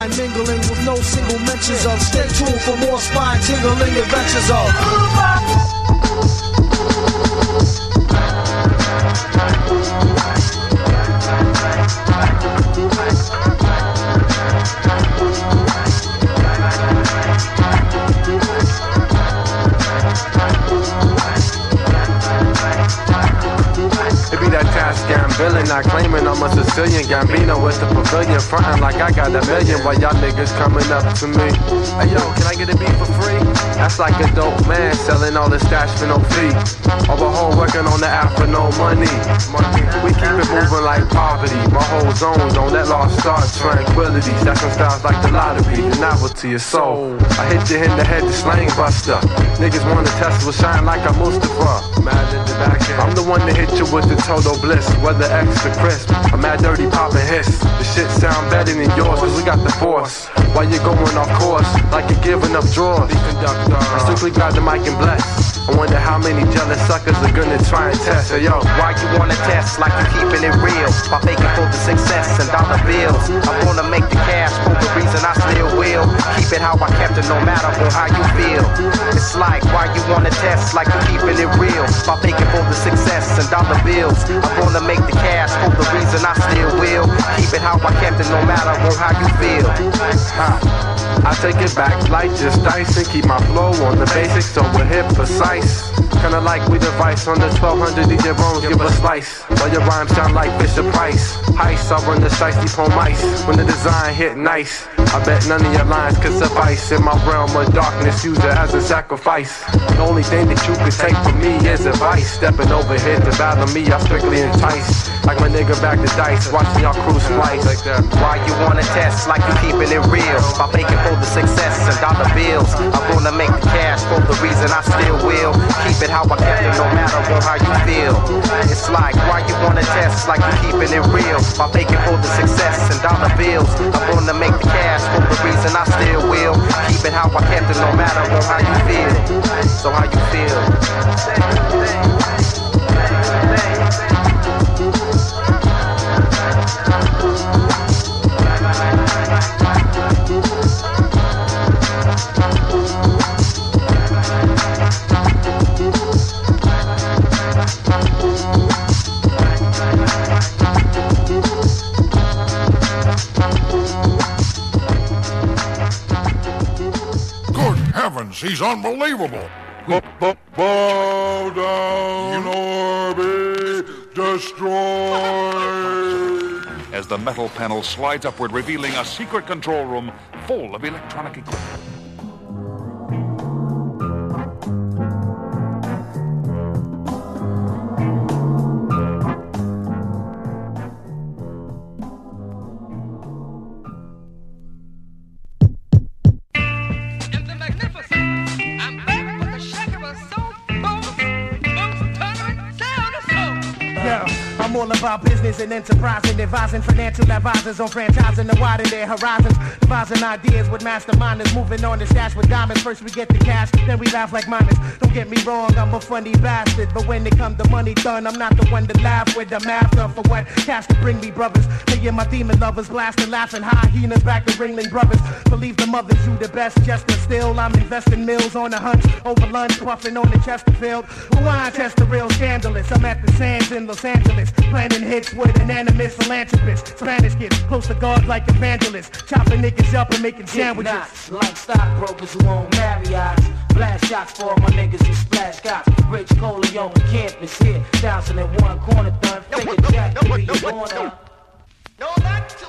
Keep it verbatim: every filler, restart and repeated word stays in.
Mingling with no single mentions of. Stay tuned for more spine tingling adventures of. Gambling, not claiming I'm a Sicilian. Gambino with the pavilion, frontin' like I got a million while y'all niggas coming up to me. Hey yo, can I get a beat for free? That's like a dope man selling all the stash for no fee. Overhaul working on the app for no money. We keep it moving like poverty. My whole zone don't let lost start tranquility. Stacking styles like the lottery, the novelty is soul. I hit you in the head, the slang buster. Niggas wanna test will shine like a Mustafa. Mad in the back end. I'm the one that hit you with the total bliss. Whether extra crisp, I'm mad dirty poppin' hiss. The shit sound better than yours, cause we got the force. While you going off course, like you're giving up drawers. I strictly grab the mic and bless. I wonder how many jealous suckers are gonna try and test. Hey, yo, why you wanna test like you keeping it real? By faking for the success and dollar bills. I wanna make the cash for the reason I still will. Keep it how I kept it no matter on how you feel. It's like why you wanna test like you keeping it real? By faking for the success and dollar bills. I wanna make the cash for the reason I still will. Keep it how I kept it no matter on how you feel. Ha. I take it back like just dice and keep my flow on the basics so we're hip precise. Kinda like we device on the twelve hundred D J Bones, give a slice. While your rhymes sound like Fisher Price. Heist, I run the shiesty pon mice. When the design hit nice, I bet none of your lines could suffice. In my realm of darkness, use it as a sacrifice. The only thing that you could take from me is advice. Stepping over here to battle me, I strictly entice. Like my nigga back the dice, watching y'all crew slice. Like that. Why you wanna test like you keeping it real? By faking for the success and dollar bills. I wanna make the cash for the reason I still will. Keep it how I kept it no matter on how you feel. It's like why you wanna test like you keeping it real? By faking for the success and dollar bills. I wanna make the cash for the reason I still will. Keep it how I kept it no matter on how you feel. So how you feel? He's unbelievable. Bow down or be destroyed. As the metal panel slides upward, revealing a secret control room full of electronic equipment. I'm all about business and enterprising, advising financial advisors on franchising and widening their horizons, devising ideas with masterminders, moving on to stash with diamonds. First we get the cash, then we laugh like minors. Don't get me wrong, I'm a funny bastard, but when it come to money done, I'm not the one to laugh with. I'm after for what cash to bring me, brothers. Hey, and my demon lovers blasting, laughing, hyenas back to Ringling Brothers. Believe the mothers, you the best, just but still I'm investing mills on a hunch, over lunch, puffing on the Chesterfield. Wine test the real scandalous. I'm at the Sands in Los Angeles, planning hits with an animist philanthropist. Spanish kids, close to God like evangelists, chopping niggas up and making sandwiches. Knots, like stockbrokers who own Marriott's. Blast shots for all my niggas who splash cops. Rich Coleon campus here, thousand in one corner done. Finger jack, three, you born up. No, not